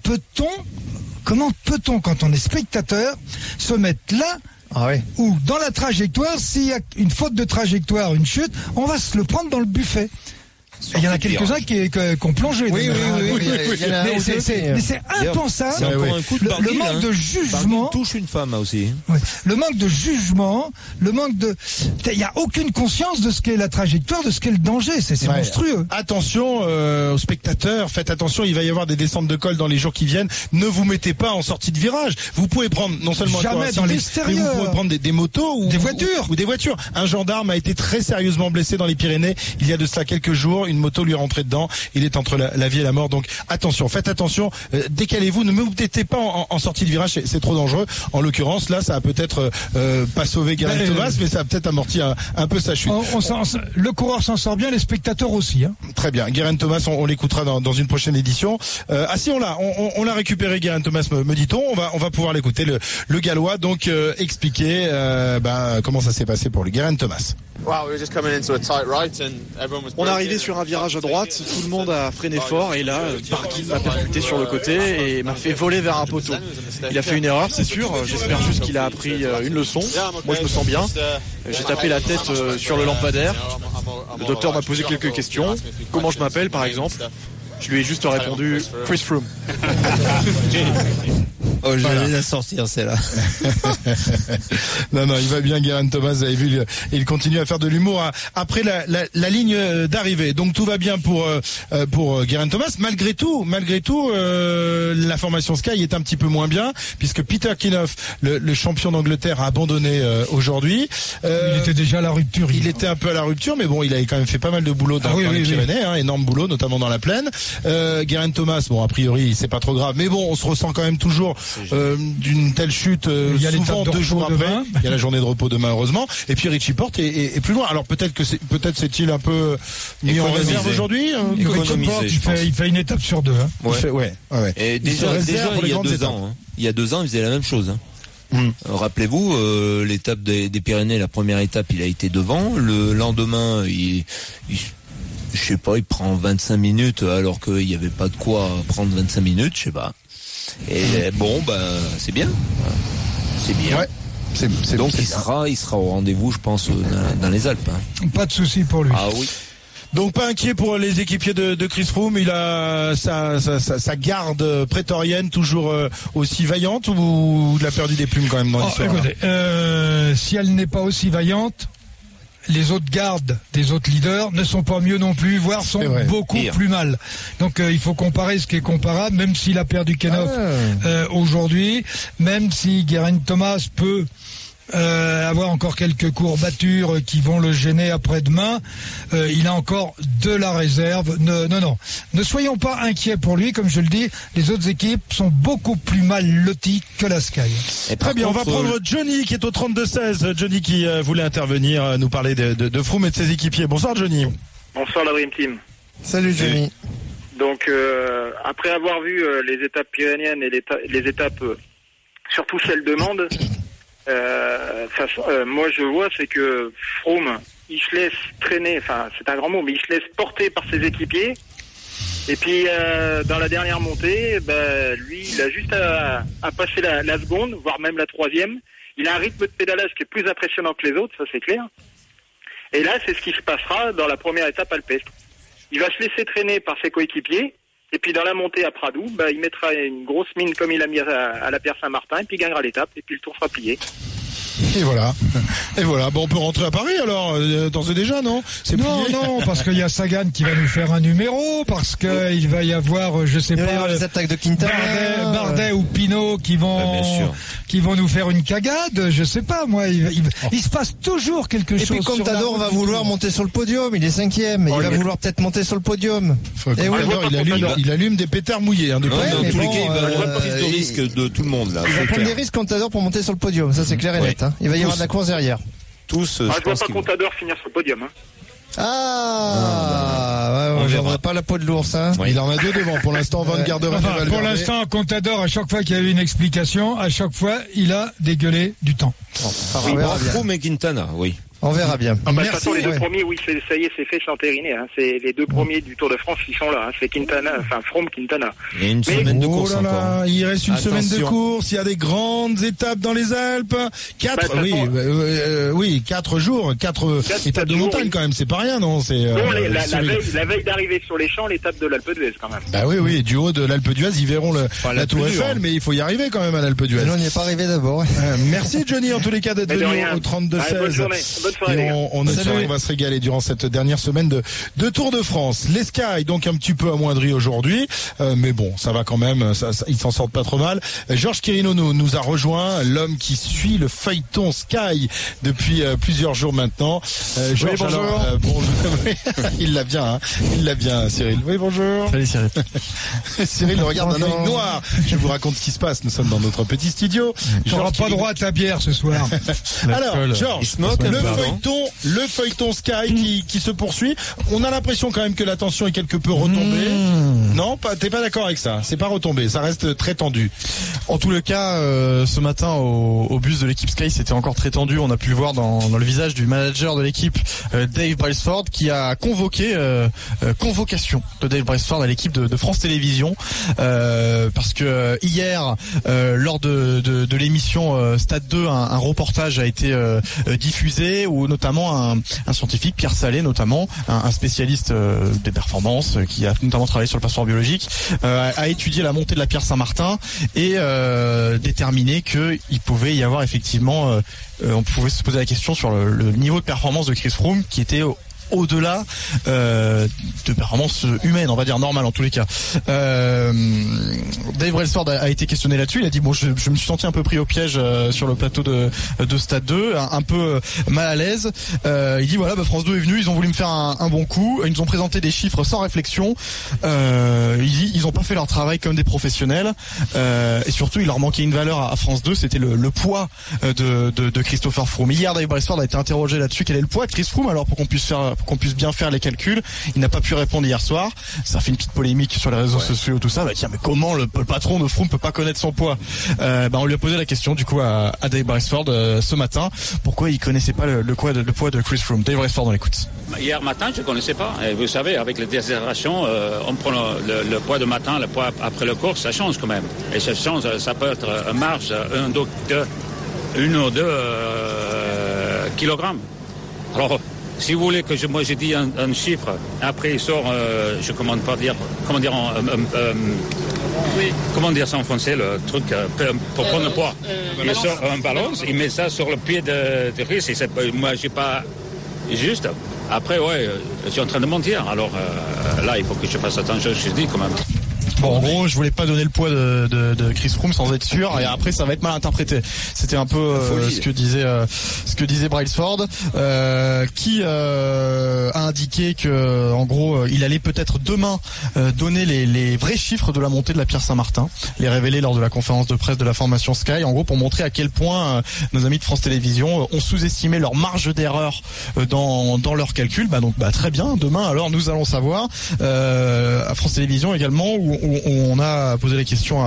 peut-on quand on est spectateur se mettre là? Ou dans la trajectoire, s'il y a une faute de trajectoire, une chute, on va se le prendre dans le buffet. Il y en a quelques-uns qui ont plongé. Oui. Mais c'est impensable. C'est encore un coup de Barguil, le manque de jugement. Barguil touche une femme aussi. Oui. Le manque de jugement, il n'y a aucune conscience de ce qu'est la trajectoire, de ce qu'est le danger. C'est monstrueux. Attention aux spectateurs, faites attention, il va y avoir des descentes de col dans les jours qui viennent. Ne vous mettez pas en sortie de virage. Vous pouvez prendre non seulement jamais dans l'extérieur, mais vous pouvez prendre des motos ou des voitures. Un gendarme a été très sérieusement blessé dans les Pyrénées il y a de cela quelques jours. Une moto lui est rentrée dedans. Il est entre la vie et la mort. Donc attention, faites attention. Décalez-vous. Ne me mettez pas en sortie de virage. C'est trop dangereux. En l'occurrence, là, ça a peut-être pas sauvé Geraint Thomas, mais ça a peut-être amorti un peu sa chute. Le coureur s'en sort bien, les spectateurs aussi. Hein. Très bien. Geraint Thomas, on l'écoutera dans une prochaine édition. Si on l'a récupéré, Geraint Thomas, me dit-on. On va pouvoir l'écouter. Le Gallois, donc expliquer comment ça s'est passé pour le Geraint Thomas. On est arrivé sur un virage à droite, tout le monde a freiné fort et là, Barguil m'a percuté sur le côté et m'a fait voler vers un poteau. Il a fait une erreur, c'est sûr, j'espère juste qu'il a appris une leçon. Moi je me sens bien, j'ai tapé la tête sur le lampadaire. Le docteur m'a posé quelques questions, comment je m'appelle par exemple. Je lui ai juste répondu Chris Froome. Oh, j'allais la sortir, celle-là. Non, il va bien, Geraint Thomas. Vous avez vu, il continue à faire de l'humour après la ligne d'arrivée. Donc tout va bien pour Geraint Thomas. Malgré tout, la formation Sky est un petit peu moins bien puisque Peter Kinoff, le champion d'Angleterre, a abandonné aujourd'hui. Il était déjà à la rupture. Il était un peu à la rupture, mais bon, il avait quand même fait pas mal de boulot dans les Pyrénées, énorme boulot, notamment dans la plaine. Geraint Thomas, bon, a priori, c'est pas trop grave, mais bon, on se ressent quand même toujours d'une telle chute. Il y a souvent 2 jours après. Il y a la journée de repos demain, heureusement. Et puis Richie Porte est plus loin. Alors peut-être c'est-il un peu mis en réserve aujourd'hui. Richie Porte, il fait une étape sur 2. Hein. Ouais. Et déjà il y a 2 ans. Hein. Il y a 2 ans, il faisait la même chose. Hein. Rappelez-vous, l'étape des Pyrénées, la première étape, il a été devant. Le lendemain, je sais pas, il prend 25 minutes alors qu'il n'y avait pas de quoi prendre 25 minutes, je sais pas. Et c'est bien. C'est bien. Ouais. Donc il sera au rendez-vous, je pense, dans les Alpes. Hein. Pas de souci pour lui. Ah oui. Donc pas inquiet pour les équipiers de Chris Froome. Il a sa garde prétorienne toujours aussi vaillante, ou il a perdu des plumes quand même dans l'histoire. Écoutez, si elle n'est pas aussi vaillante, les autres gardes des autres leaders ne sont pas mieux non plus, voire sont beaucoup plus mal. Donc il faut comparer ce qui est comparable, même s'il a perdu Kenoff aujourd'hui, même si Geraint Thomas peut avoir encore quelques courbatures qui vont le gêner après-demain, il a encore de la réserve. Ne soyons pas inquiets pour lui, comme je le dis, les autres équipes sont beaucoup plus mal loties que la Sky. Très bien, on va prendre Johnny qui est au 32-16. Johnny qui voulait intervenir, nous parler de Froome et de ses équipiers. Bonsoir Johnny. Bonsoir la Dream Team. Salut Johnny. Donc après avoir vu les étapes pyrénéennes et les étapes, surtout celles de Mende, moi je vois c'est que Froome il se laisse traîner, enfin c'est un grand mot, mais il se laisse porter par ses équipiers, et puis dans la dernière montée lui il a juste à passer la seconde, voire même la troisième. Il a un rythme de pédalage qui est plus impressionnant que les autres, ça c'est clair, et là c'est ce qui se passera dans la première étape alpestre. Il va se laisser traîner par ses coéquipiers, et puis dans la montée à Pradou, il mettra une grosse mine comme il a mis à la Pierre Saint-Martin, et puis il gagnera l'étape, et puis le tour sera plié. Et voilà. Bon, on peut rentrer à Paris alors, d'ores et déjà, non? Non, parce qu'il y a Sagan qui va nous faire un numéro, parce qu'il va y avoir, je sais pas, les attaques de Quintana, Bardet ou Pinot qui vont nous faire une cagade, je sais pas, moi, il se passe toujours quelque chose. Et puis Contador va vouloir monter sur le podium, il est 5e, il va vouloir peut-être monter sur le podium. Il allume des pétards mouillés, dans tous les cas, il va avoir prise de risque de tout le monde, là. Il va prendre des risques Contador pour monter sur le podium, ça c'est clair et net. Il va y avoir de la course derrière. Je vois pas Contador finir sur le podium. On verra pas la peau de l'ours. Il en a deux devant pour l'instant. Van Garderen et Valverde. Pour l'instant, Contador, à chaque fois qu'il y a eu une explication, à chaque fois, il a dégueulé du temps. Froome et Quintana, oui. On verra bien. De toute façon, les deux premiers, ça y est, c'est fait, c'est entériné. C'est les deux premiers du Tour de France qui sont là. C'est Froome, Quintana. Il y a une semaine de course encore. Il reste une semaine de course. Il y a des grandes étapes dans les Alpes. 4 jours, 4 étapes de montagne quand même. C'est pas rien, non? La veille d'arriver sur les champs, l'étape de l'Alpe d'Huez quand même. Oui, du haut de l'Alpe d'Huez, ils verront la Tour Eiffel, mais il faut y arriver quand même à l'Alpe d'Huez. On n'y est pas arrivé d'abord. Merci Johnny en tous les cas d'être venu au 32-16. Bonne journée. Et on va se régaler durant cette dernière semaine de Tour de France. Les Sky donc un petit peu amoindris aujourd'hui, mais bon, ça va quand même, ils s'en sortent pas trop mal. Georges Quirino nous a rejoint, l'homme qui suit le feuilleton Sky depuis plusieurs jours maintenant. Georges, bonjour. Bonjour. Il l'a bien, Cyril. Oui, bonjour. Salut Cyril. Cyril le regarde d'un œil noir. Je vous raconte ce qui se passe. Nous sommes dans notre petit studio. Tu n'auras pas droit à ta bière ce soir. Alors, Georges, le feuilleton Sky qui se poursuit. On a l'impression quand même que la tension est quelque peu retombée. Non, t'es pas d'accord avec ça? C'est pas retombé, ça reste très tendu. En tout le cas, ce matin au bus de l'équipe Sky, c'était encore très tendu. On a pu le voir dans le visage du manager de l'équipe, Dave Brailsford, qui a convocation de Dave Brailsford à l'équipe de France Télévisions, parce que hier, lors de l'émission Stade 2, un reportage a été diffusé où notamment un scientifique, Pierre Salé notamment, un spécialiste des performances, qui a notamment travaillé sur le passeport biologique, a étudié la montée de la Pierre Saint-Martin et déterminé qu'il pouvait y avoir effectivement, on pouvait se poser la question sur le niveau de performance de Chris Froome qui était au-delà de performances humaines, on va dire normales en tous les cas. Dave Brailsford a été questionné là-dessus. Il a dit je me suis senti un peu pris au piège sur le plateau de Stade 2, un peu mal à l'aise. Il dit France 2 est venu, ils ont voulu me faire un bon coup, ils nous ont présenté des chiffres sans réflexion. Il dit ils ont pas fait leur travail comme des professionnels, et surtout il leur manquait une valeur à France 2, c'était le poids de Christopher Froome. Hier Dave Brailsford a été interrogé là-dessus, quel est le poids de Chris Froome alors pour qu'on puisse bien faire les calculs. Il n'a pas pu répondre hier soir. Ça a fait une petite polémique sur les réseaux sociaux, tout ça. Mais comment le patron de Froome peut pas connaître son poids? On lui a posé la question du coup à Dave Brailsford ce matin. Pourquoi il connaissait pas le poids de Chris Froome? Dave Brailsford, on l'écoute. Hier matin, je connaissais pas. Et vous savez, avec les décélérations, on prend le poids de matin, le poids après le course, ça change quand même. Et ça change, ça peut être une marge, 1 ou 2 kilogrammes. Alors, Si vous voulez que moi j'ai dit un chiffre, après il sort, je commande pas dire, comment dire ça en français, le truc pour prendre le poids. Il sort un balance, il met ça sur le pied de Chris, et moi j'ai pas juste. Après je suis en train de mentir, alors là il faut que je fasse attention à ce que je dis quand même. Bon, en gros, je voulais pas donner le poids de Chris Froome sans être sûr, et après ça va être mal interprété. C'était un peu ce que disait Brailsford, qui a indiqué que, en gros, il allait peut-être demain donner les vrais chiffres de la montée de la Pierre Saint-Martin, les révéler lors de la conférence de presse de la formation Sky, en gros pour montrer à quel point nos amis de France Télévisions ont sous-estimé leur marge d'erreur dans leurs calculs. Donc très bien. Demain, alors nous allons savoir à France Télévisions également où on a posé la question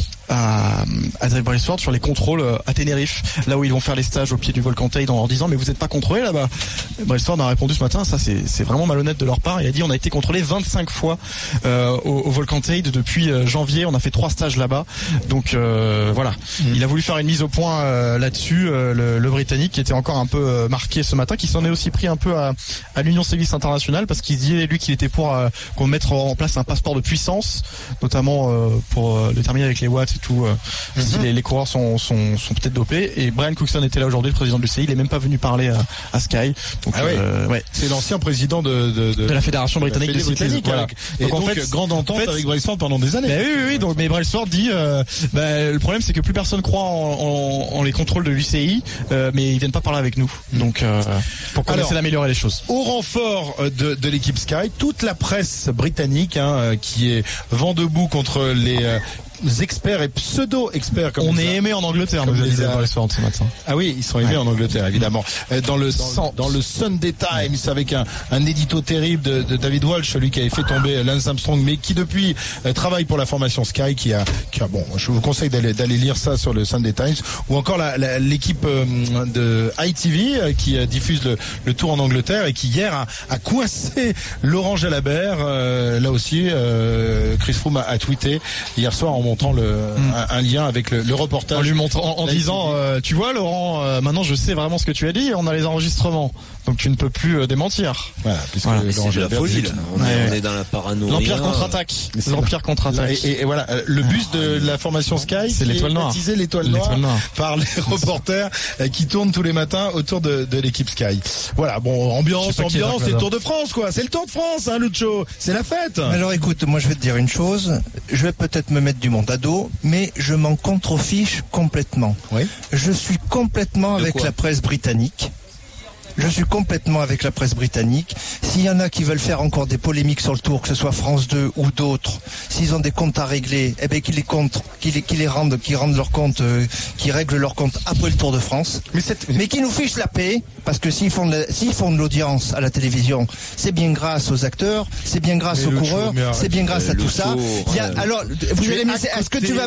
à Dave Brailsford sur les contrôles à Tenerife, là où ils vont faire les stages au pied du volcan Teide, en leur disant mais vous n'êtes pas contrôlés là-bas. Brailsford a répondu ce matin, ça c'est vraiment malhonnête de leur part. Il a dit on a été contrôlé 25 fois au volcan Teide depuis janvier, on a fait 3 stages là-bas. Donc voilà, il a voulu faire une mise au point là-dessus, le Britannique qui était encore un peu marqué ce matin, qui s'en est aussi pris un peu à l'Union cycliste internationale, parce qu'il disait lui qu'il était pour qu'on mette en place un passeport de puissance, notamment pour déterminer avec les watts et tout si les coureurs sont peut-être dopés. Et Brian Cookson était là aujourd'hui, le président de l'UCI, il est même pas venu parler à Sky. Donc, c'est l'ancien président de la fédération britannique de cyclisme. Voilà. Et donc en fait, grande entente avec Brailsford pendant des années. Oui. Donc mais Brailsford dit le problème c'est que plus personne croit en les contrôles de l'UCI, mais ils viennent pas parler avec nous. Donc pour qu'on essaie d'améliorer les choses. Au renfort de l'équipe Sky, toute la presse britannique qui est vent debout contre les experts et pseudo-experts comme on est aimé en Angleterre, nous disait Brailsford ce matin. Ah oui, ils sont aimés en Angleterre évidemment. Dans le Sunday Times avec un édito terrible de David Walsh, celui qui avait fait tomber Lance Armstrong, mais qui depuis travaille pour la formation Sky, qui a je vous conseille d'aller lire ça sur le Sunday Times, ou encore l'équipe de ITV qui diffuse le Tour en Angleterre et qui hier a coincé Laurent Jalabert. Là aussi Chris Froome a tweeté hier soir en montrant un lien avec le reportage, en lui montrant, en disant tu vois Laurent, maintenant je sais vraiment ce que tu as dit, on a les enregistrements, donc tu ne peux plus démentir. Voilà, c'est de la folie là. On est dans la paranoïa. L'Empire contre-attaque. L'Empire contre-attaque. Et voilà, le bus de la formation Sky, c'est l'étoile noire. Baptisé l'étoile noire par les reporters qui tournent tous les matins autour de l'équipe Sky. Voilà, bon, ambiance, c'est le Tour de France quoi. C'est le Tour de France, Lucho. C'est la fête. Alors écoute, moi je vais te dire une chose. Je vais peut-être me mettre du monde à dos, mais je m'en contrefiche complètement. Oui. Je suis complètement avec la presse britannique. Je suis complètement avec la presse britannique. S'il y en a qui veulent faire encore des polémiques sur le Tour, que ce soit France 2 ou d'autres, s'ils ont des comptes à régler, qu'ils rendent leurs comptes, qu'ils règlent leurs comptes après le Tour de France. Mais qui nous fichent la paix, parce que s'ils font de l'audience à la télévision, c'est bien grâce aux acteurs, c'est bien grâce aux coureurs, c'est bien grâce à tout ça. Alors, est-ce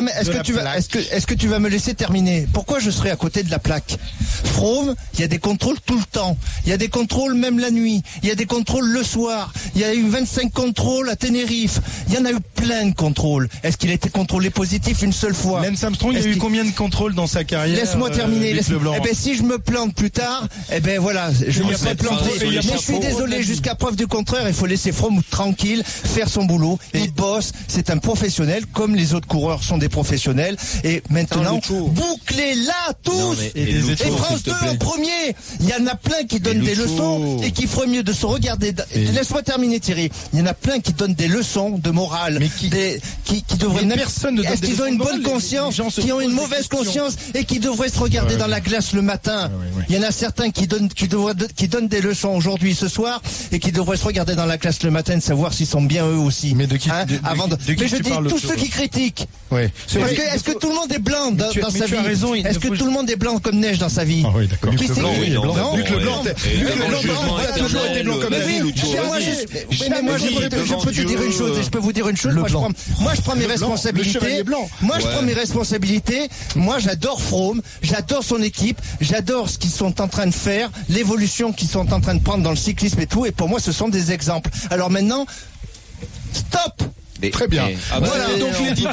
que tu vas me laisser terminer? Pourquoi je serai à côté de la plaque? Froome, il y a des contrôles tout le temps. Il y a des contrôles même la nuit. Il y a des contrôles le soir. Il y a eu 25 contrôles à Tenerife. Il y en a eu plein de contrôles. Est-ce qu'il a été contrôlé positif une seule fois? Lance Armstrong, il y a eu combien de contrôles dans sa carrière? Laisse-moi terminer. Si je me plante plus tard, voilà, je me serai planté. Mais je suis désolé, jusqu'à preuve du contraire, il faut laisser Froome tranquille, faire son boulot. Il bosse, c'est un professionnel, comme les autres coureurs sont des professionnels. Et maintenant, bouclez-la tous. Et France 2 en premier. Il y en a plein qui donnent des leçons et qui ferait mieux de se regarder. Laisse-moi terminer, Thierry. Il y en a plein qui donnent des leçons de morale, qui devraient. Est-ce qu'ils ont une bonne conscience, qui ont une mauvaise conscience et qui devraient se regarder dans la glace le matin? Il y en a certains qui donnent des leçons aujourd'hui, ce soir, et qui devraient se regarder dans la glace le matin, de savoir s'ils sont bien eux aussi. Mais de qui? Mais je dis tous ceux qui critiquent. Ouais. Est-ce que tout le monde est blanc dans sa vie? Est-ce que tout le monde est blanc comme neige dans sa vie? Ah oui, d'accord. Luc Leblanc a toujours été blanc comme la vie. Moi, je peux te dire une chose, et je peux vous dire une chose. Moi, je prends mes responsabilités. Moi, je prends mes responsabilités. Moi, j'adore Froome, j'adore son équipe, j'adore ce qu'ils sont en train de faire, l'évolution qu'ils sont en train de prendre dans le cyclisme et tout. Et pour moi, ce sont des exemples. Alors maintenant, stop! Très bien. Voilà. Donc l'édito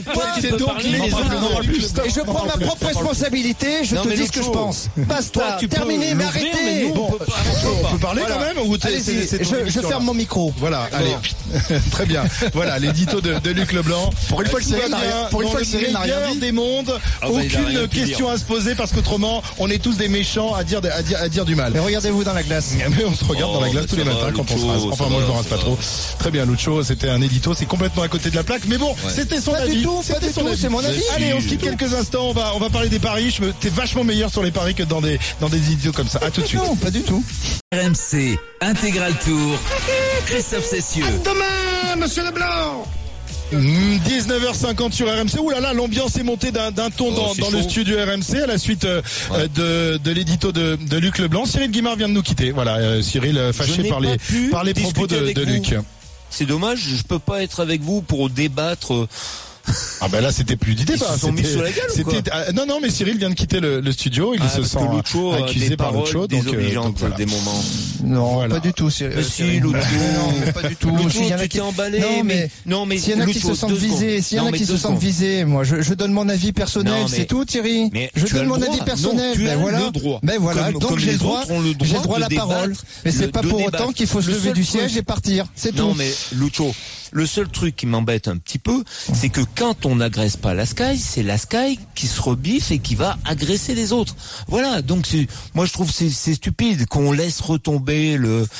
et je prends ma propre responsabilité, je te dis ce que je pense. Basta, terminé, mais arrêtez. On peut parler Voilà. quand même ou Allez-y, c'est ton je émission, ferme là mon micro. Voilà, allez. Très bien. Voilà, l'édito de Luc Leblanc. Pour une fois que Tout va Cyril n'a rien- bien pour une dans fois le que Cyril n'a rien meilleur dit. des mondes. Ah bah, il a rien Aucune pu question dire. à se poser parce qu'autrement, on est tous des méchants à dire du mal. Et regardez-vous dans la glace. Mais on se regarde dans la glace tous les matins quand on se rase. Enfin, moi, je me rase pas trop. Très bien, Lucho, c'était un édito, c'est complètement à côté de la plaque. Mais bon, c'était son Pas avis. du tout, pas C'était du son tout, avis. c'est mon avis. Allez, on se quitte quelques instants. On va parler des paris. T'es vachement meilleur sur les paris que dans des éditos comme ça. À tout de suite. Non, pas du tout. RMC Intégral Tour. Christophe Cessieux. Demain, monsieur Leblanc. 19h50 sur RMC. Ouh là là, l'ambiance est montée d'un ton dans le studio RMC à la suite de l'édito de Luc Leblanc. Cyril Guimard vient de nous quitter. Voilà, Cyril fâché par les propos de Luc. C'est dommage, je peux pas être avec vous pour débattre. Ah ben là c'était plus du débat. Ils se sont mis sur la gueule ou quoi? Non mais Cyril vient de quitter le studio, il se sent accusé par Lucho, donc voilà. Des moments. Non, Voilà. pas du tout. Cyril. Lucho. Non, mais pas du tout. Lucho, S'il y en a tu t'es emballé. Non, mais s'il y en a qui Lucho, se sentent visés, moi, je donne mon avis personnel, Non, mais- c'est tout, Thierry. mais Je tu as donne le mon droit. avis personnel. Non, tu Ben as voilà. le droit. Ben voilà. Comme Donc j'ai les le droit. autres ont le droit J'ai le droit à de la parole. débattre, Mais c'est de pas pour débattre. autant qu'il faut se Le lever seul du truc- siège et partir. C'est tout. Non mais Lucho, le seul truc qui m'embête un petit peu, c'est que quand on n'agresse pas la Sky, c'est la Sky qui se rebiffe et qui va agresser les autres. Voilà, donc moi je trouve c'est stupide qu'on laisse retomber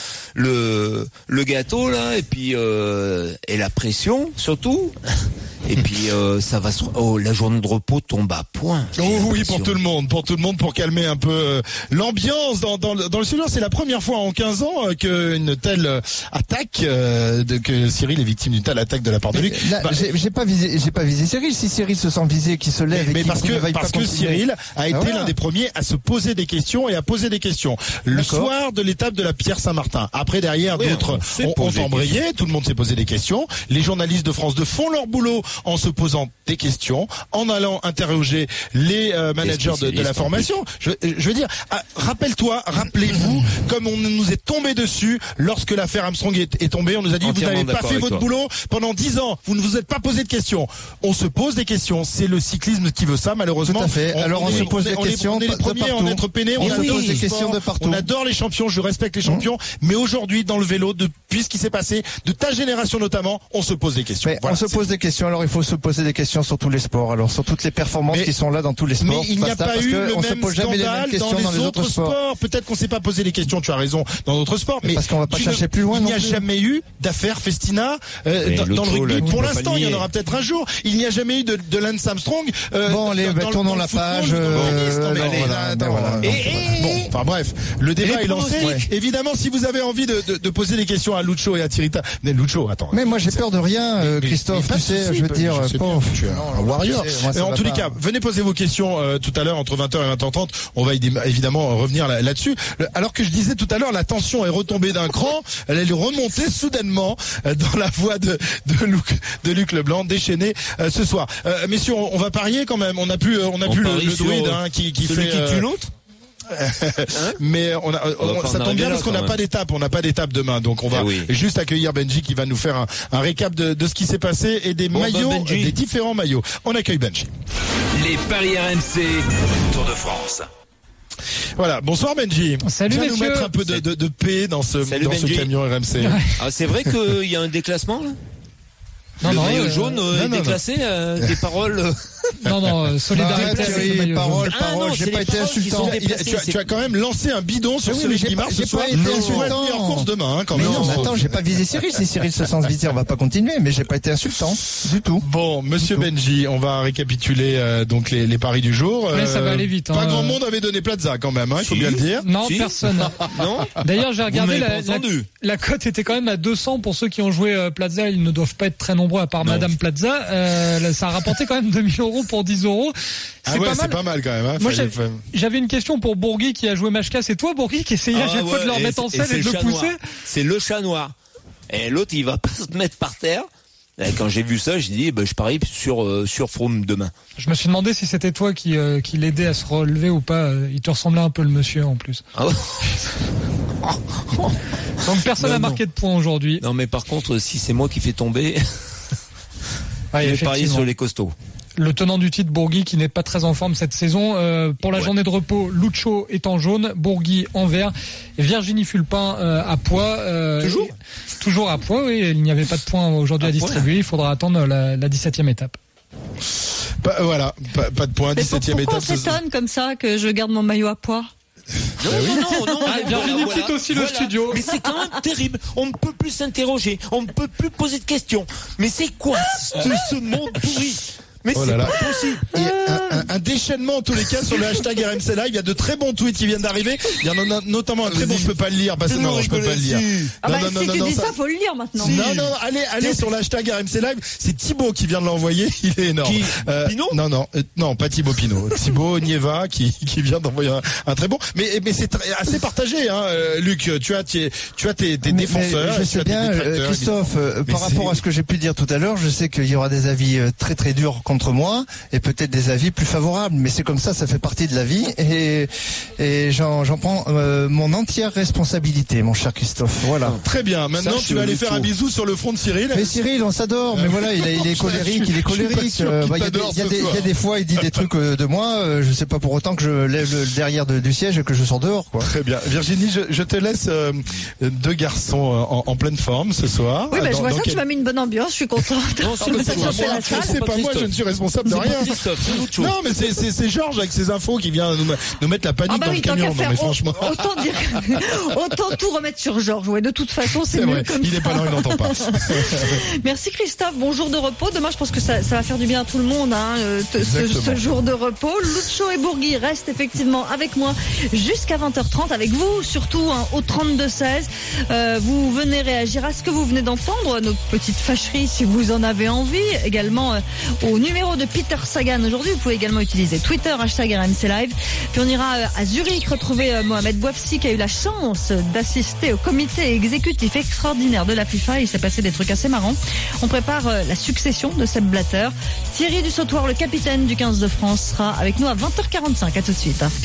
le gâteau là et puis et la pression surtout. Et puis ça va la journée de repos tombe à point. Oh oui, pour tout le monde, pour calmer un peu l'ambiance dans le studio. C'est la première fois en 15 ans qu'une telle attaque, que Cyril est victime d'une telle attaque de la part de Luc. Là, j'ai pas visé Cyril. Si Cyril se sent visé, qu'il se lève mais et qu'il parce ne veuille pas que continuer. Cyril a été voilà. l'un des premiers à se poser des questions et à poser des questions. Le D'accord. soir de l'étape de la Pierre Saint-Martin. Après, derrière, Oui, d'autres ont embrayé. Tout le monde s'est posé des questions. Les journalistes de France 2 font leur boulot en se posant des questions, en allant interroger les managers de la formation. Je veux dire, rappelez-vous, comme on nous est tombé dessus lorsque l'affaire Armstrong est tombée, on nous a dit Entièrement vous n'avez pas d'accord fait avec votre toi. boulot pendant 10 ans, vous ne vous êtes pas posé de questions. On se pose des questions, c'est le cyclisme qui veut ça malheureusement. Tout à fait. Alors on se pose des questions on est les de premiers à en partout. être peinés, On on se adore pose ce des sport, questions de partout. on adore les champions, je respecte les champions, mais aujourd'hui dans le vélo, depuis ce qui s'est passé, de ta génération notamment, on se pose des questions. Mais Voilà, on se pose des questions, alors il faut se poser des questions sur tous les sports, alors sur toutes les performances qui sont là dans tous les sports. Mais il n'y a Basta, pas parce eu que le on se même pose jamais les mêmes scandale questions dans dans les autres sports. Peut-être qu'on s'est pas posé les questions, tu as raison, dans d'autres sports, mais parce qu'on va pas chercher plus loin. Il n'y a non plus. jamais eu d'affaire Festina dans le rugby. Pour l'instant, il y en aura peut-être un jour. Il n'y a jamais eu de Lance Armstrong. Bon, allez, tournons la page. Bon, enfin bref, le débat est lancé. Évidemment, si vous avez envie de poser des questions à Lucho et à Tirita, mais Lucho, attends. Mais moi j'ai peur de rien, Christophe. Tu sais, je veux dire, tu es un warrior. En tous les cas, cas, venez poser vos questions tout à l'heure entre 20h et 20h30. On va évidemment revenir là-dessus. Alors que je disais tout à l'heure, la tension est retombée d'un cran. Elle est remontée soudainement dans la voix de Luc Leblanc, déchaîné ce soir. Messieurs, on va parier quand même. On n'a plus le druide qui celui fait qui tue l'autre. Mais ça tombe bien parce qu'on n'a pas d'étape, demain, donc on va juste accueillir Benji qui va nous faire un récap de ce qui s'est passé et des maillots, des différents maillots. On accueille Benji. Les paris RMC, Tour de France. Voilà, bonsoir Benji. Salut viens messieurs. nous mettre un peu de paix dans ce camion RMC. Ah, c'est vrai qu'il y a un déclassement là. Non, le maillot jaune est déclassé, des paroles. Non, solidarité. Parole, j'ai pas été insultant. Tu as quand même lancé un bidon sur Cyril Guimard ce soir. J'ai pas été insultant. En course demain, quand mais même. non, mais attends, j'ai pas visé Cyril. Si Cyril se sent visé, on va pas continuer, mais j'ai pas été insultant du tout. Bon, monsieur Benji, on va récapituler donc les paris du jour. Mais ça va aller vite. Pas grand monde avait donné Plaza quand même, il faut bien le dire. Non, personne. Non. D'ailleurs, j'ai regardé la cote était quand même à 200 pour ceux qui ont joué Plaza. Ils ne doivent pas être très nombreux à part Madame Plaza. Ça a rapporté quand même 2000 € pour 10 €. C'est pas mal quand même. Hein. Moi, j'avais une question pour Bourgui qui a joué Machka. C'est toi, Bourgui, qui essayait à chaque fois de le remettre en scène et de le pousser. C'est le chat noir. Et l'autre, il va pas se mettre par terre. Et quand j'ai vu ça, j'ai dit, je parie sur Froome demain. Je me suis demandé si c'était toi qui l'aidais à se relever ou pas. Il te ressemblait un peu le monsieur en plus. Ah ouais. Donc personne n'a marqué de points aujourd'hui. Non, mais par contre, si c'est moi qui fais tomber, je vais parier sur les costauds. Le tenant du titre, Bourgui, qui n'est pas très en forme cette saison. Pour la journée de repos, Lucho est en jaune, Bourgui en vert, et Virginie Fulpin à poids. Toujours à poids, oui. Il n'y avait pas de points aujourd'hui à distribuer. Il faudra attendre la 17e étape. Pas de points, 17e étape. Pourquoi on s'étonne comme ça que je garde mon maillot à poids? Non. Virginie quitte aussi le studio. Mais c'est quand même terrible. On ne peut plus s'interroger. On ne peut plus poser de questions. Mais c'est quoi ce monde pourri? Mais c'est pas possible. Et un déchaînement en tous les cas sur le hashtag RMC Live. Il y a de très bons tweets qui viennent d'arriver. Il y en a notamment un très bon, je peux pas le lire parce que non, je peux pas le lire. Si tu dis ça, faut le lire maintenant. Non, allez sur le hashtag RMC Live. C'est Thibaut qui vient de l'envoyer. Il est énorme. Pinot? Non, pas Thibaut Pinot. Thibaut Nieva qui vient d'envoyer un très bon. Mais c'est assez partagé, hein, Luc. Tu as tes défenseurs. Je sais bien, Christophe, par rapport à ce que j'ai pu dire tout à l'heure, je sais qu'il y aura des avis très très durs contre moi et peut-être des avis plus favorables, mais c'est comme ça fait partie de la vie et j'en prends mon entière responsabilité, mon cher Christophe. Voilà. Très bien. Maintenant, tu vas aller faire un bisou sur le front de Cyril. Mais Cyril, on s'adore. Mais voilà, il est colérique, il y a des fois, il dit des trucs de moi. Je sais pas pour autant que je lève le derrière du siège et que je sors dehors, quoi. Très bien. Virginie, je te laisse deux garçons en pleine forme ce soir. Oui, je vois ça. Tu m'as mis une bonne ambiance. Je suis contente. C'est pas moi, je ne suis responsable de rien. Non, mais c'est Georges avec ses infos qui vient nous mettre la panique dans le camion. Non, mais franchement. Autant tout remettre sur Georges. Ouais, de toute façon, c'est mieux comme ça. Il est pas là, il n'entend pas. Merci Christophe. Bon jour de repos. Demain, je pense que ça va faire du bien à tout le monde, hein, ce jour de repos. Lucho et Bourgui restent effectivement avec moi jusqu'à 20h30, avec vous surtout, hein, au 32-16. Vous venez réagir à ce que vous venez d'entendre, nos petites fâcheries si vous en avez envie. Également au numéro de Peter Sagan aujourd'hui. Vous pouvez également utiliser Twitter, hashtag RMC Live. Puis on ira à Zurich retrouver Mohamed Bouafsi qui a eu la chance d'assister au comité exécutif extraordinaire de la FIFA. Il s'est passé des trucs assez marrants. On prépare la succession de Sepp Blatter. Thierry Dussautoir, le capitaine du 15 de France, sera avec nous à 20h45. À tout de suite.